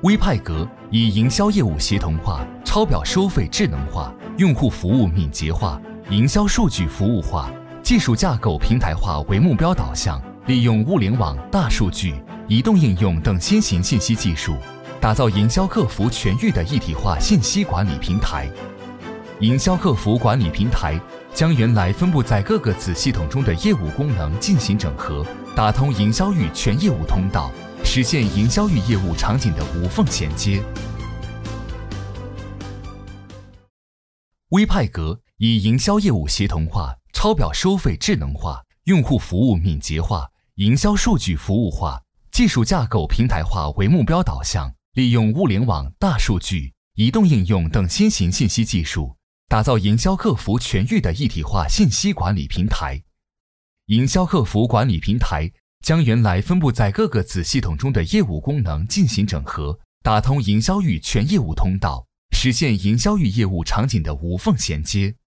微派格以营销业务协同化、超表收费智能化、用户服务敏捷化、营销数据服务化、技术架构平台化为目标导向，利用物联网、大数据、移动应用等新型信息技术，打造营销客服全域的一体化信息管理平台。营销客服管理平台将原来分布在各个子系统中的业务功能进行整合，打通营销域全业务通道，实现营销域业务场景的无缝衔接。微派格以营销业务协同化、超表收费智能化、用户服务敏捷化、营销数据服务化、技术架构平台化为目标导向，利用物联网、大数据、移动应用等新型信息技术，打造营销客服全域的一体化信息管理平台。营销客服管理平台将原来分布在各个子系统中的业务功能进行整合，打通营销域全业务通道，实现营销域业务场景的无缝衔接。